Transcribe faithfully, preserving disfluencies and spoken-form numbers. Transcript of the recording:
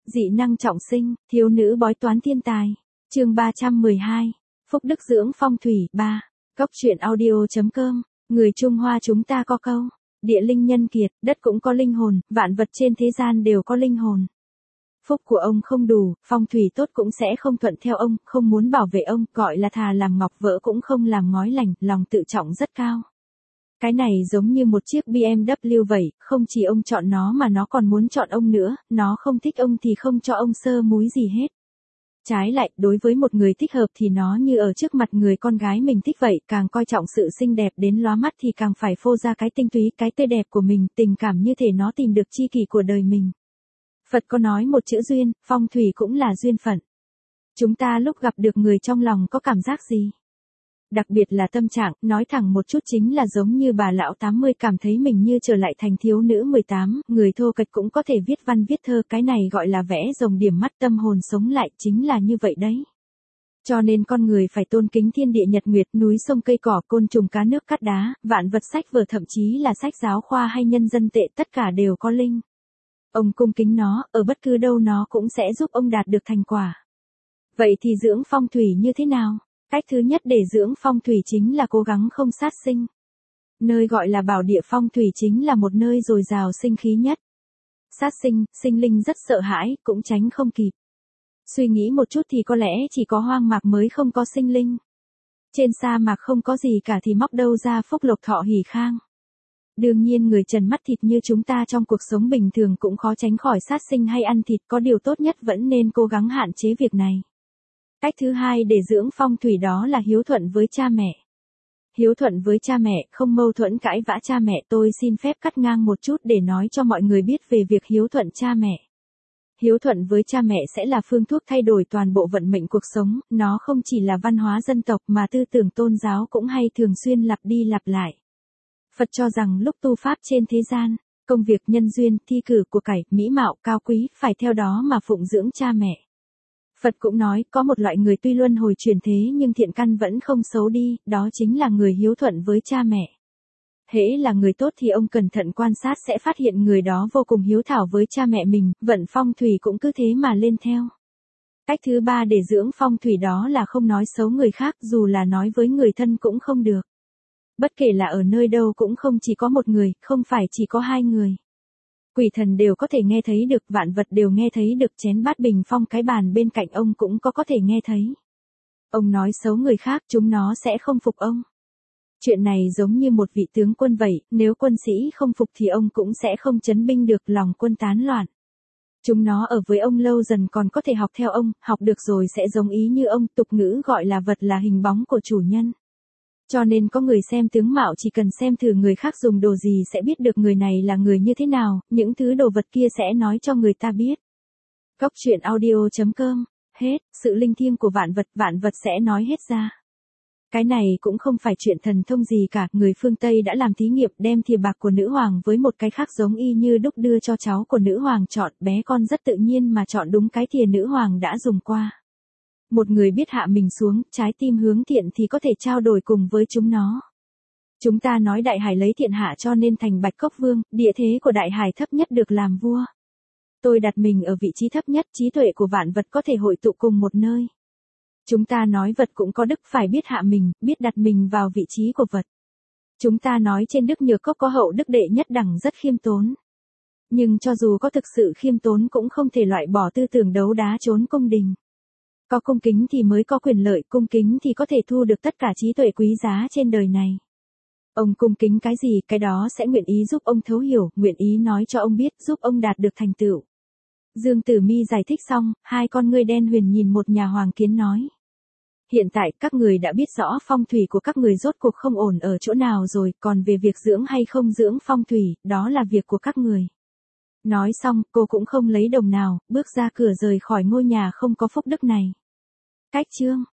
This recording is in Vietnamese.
Dị năng trọng sinh, thiếu nữ bói toán thiên tài. Chương ba trăm mười hai. Phúc đức dưỡng phong thủy ba. Cốc truyện audio chấm com. Người Trung Hoa chúng ta có câu, địa linh nhân kiệt, đất cũng có linh hồn, vạn vật trên thế gian đều có linh hồn. Phúc của ông không đủ, phong thủy tốt cũng sẽ không thuận theo ông, không muốn bảo vệ ông, gọi là thà làm ngọc vỡ cũng không làm ngói lành, lòng tự trọng rất cao. Cái này giống như một chiếc bê em vê vậy, không chỉ ông chọn nó mà nó còn muốn chọn ông nữa, nó không thích ông thì không cho ông sơ múi gì hết. Trái lại, đối với một người thích hợp thì nó như ở trước mặt người con gái mình thích vậy, càng coi trọng sự xinh đẹp đến lóa mắt thì càng phải phô ra cái tinh túy, cái tươi đẹp của mình, tình cảm như thể nó tìm được tri kỷ của đời mình. Phật có nói một chữ duyên, phong thủy cũng là duyên phận. Chúng ta lúc gặp được người trong lòng có cảm giác gì? Đặc biệt là tâm trạng, nói thẳng một chút chính là giống như bà lão tám mươi cảm thấy mình như trở lại thành thiếu nữ mười tám, người thô kệch cũng có thể viết văn viết thơ, cái này gọi là vẽ rồng điểm mắt, tâm hồn sống lại, chính là như vậy đấy. Cho nên con người phải tôn kính thiên địa nhật nguyệt, núi sông cây cỏ, côn trùng cá nước cát đá, vạn vật sách vở, thậm chí là sách giáo khoa hay nhân dân tệ, tất cả đều có linh. Ông cung kính nó, ở bất cứ đâu nó cũng sẽ giúp ông đạt được thành quả. Vậy thì dưỡng phong thủy như thế nào? Cách thứ nhất để dưỡng phong thủy chính là cố gắng không sát sinh. Nơi gọi là bảo địa phong thủy chính là một nơi dồi dào sinh khí nhất. Sát sinh, sinh linh rất sợ hãi, cũng tránh không kịp. Suy nghĩ một chút thì có lẽ chỉ có hoang mạc mới không có sinh linh. Trên sa mạc không có gì cả thì móc đâu ra phúc lộc thọ hỷ khang. Đương nhiên người trần mắt thịt như chúng ta trong cuộc sống bình thường cũng khó tránh khỏi sát sinh hay ăn thịt, có điều tốt nhất vẫn nên cố gắng hạn chế việc này. Cách thứ hai để dưỡng phong thủy đó là hiếu thuận với cha mẹ. Hiếu thuận với cha mẹ, không mâu thuẫn cãi vã cha mẹ. Tôi xin phép cắt ngang một chút để nói cho mọi người biết về việc hiếu thuận cha mẹ. Hiếu thuận với cha mẹ sẽ là phương thuốc thay đổi toàn bộ vận mệnh cuộc sống, nó không chỉ là văn hóa dân tộc mà tư tưởng tôn giáo cũng hay thường xuyên lặp đi lặp lại. Phật cho rằng lúc tu pháp trên thế gian, công việc nhân duyên, thi cử của cải, mỹ mạo, cao quý, phải theo đó mà phụng dưỡng cha mẹ. Phật cũng nói, có một loại người tuy luân hồi chuyển thế nhưng thiện căn vẫn không xấu đi, đó chính là người hiếu thuận với cha mẹ. Hễ là người tốt thì ông cẩn thận quan sát sẽ phát hiện người đó vô cùng hiếu thảo với cha mẹ mình, vận phong thủy cũng cứ thế mà lên theo. Cách thứ ba để dưỡng phong thủy đó là không nói xấu người khác, dù là nói với người thân cũng không được. Bất kể là ở nơi đâu cũng không chỉ có một người, không phải chỉ có hai người. Quỷ thần đều có thể nghe thấy được, vạn vật đều nghe thấy được, chén bát bình phong cái bàn bên cạnh ông cũng có có thể nghe thấy. Ông nói xấu người khác, chúng nó sẽ không phục ông. Chuyện này giống như một vị tướng quân vậy, nếu quân sĩ không phục thì ông cũng sẽ không trấn binh được, lòng quân tán loạn. Chúng nó ở với ông lâu dần còn có thể học theo ông, học được rồi sẽ giống ý như ông, tục ngữ gọi là vật là hình bóng của chủ nhân. Cho nên có người xem tướng mạo chỉ cần xem thử người khác dùng đồ gì sẽ biết được người này là người như thế nào, những thứ đồ vật kia sẽ nói cho người ta biết. Cốc truyện audio chấm com. Hết, sự linh thiêng của vạn vật, vạn vật sẽ nói hết ra. Cái này cũng không phải chuyện thần thông gì cả, người phương Tây đã làm thí nghiệm đem thìa bạc của nữ hoàng với một cái khác giống y như đúc đưa cho cháu của nữ hoàng chọn, bé con rất tự nhiên mà chọn đúng cái thìa nữ hoàng đã dùng qua. Một người biết hạ mình xuống, trái tim hướng thiện thì có thể trao đổi cùng với chúng nó. Chúng ta nói đại hải lấy thiện hạ cho nên thành Bạch Cốc Vương, địa thế của đại hải thấp nhất được làm vua. Tôi đặt mình ở vị trí thấp nhất, trí tuệ của vạn vật có thể hội tụ cùng một nơi. Chúng ta nói vật cũng có đức, phải biết hạ mình, biết đặt mình vào vị trí của vật. Chúng ta nói trên Đức Nhược Cốc có hậu đức đệ nhất đẳng rất khiêm tốn. Nhưng cho dù có thực sự khiêm tốn cũng không thể loại bỏ tư tưởng đấu đá trốn cung đình. Có cung kính thì mới có quyền lợi, cung kính thì có thể thu được tất cả trí tuệ quý giá trên đời này. Ông cung kính cái gì, cái đó sẽ nguyện ý giúp ông thấu hiểu, nguyện ý nói cho ông biết, giúp ông đạt được thành tựu. Dương Tử Mi giải thích xong, hai con ngươi đen huyền nhìn một nhà hoàng kiến nói. Hiện tại các người đã biết rõ phong thủy của các người rốt cuộc không ổn ở chỗ nào rồi, còn về việc dưỡng hay không dưỡng phong thủy, đó là việc của các người. Nói xong, cô cũng không lấy đồng nào, bước ra cửa rời khỏi ngôi nhà không có phúc đức này. Cách chương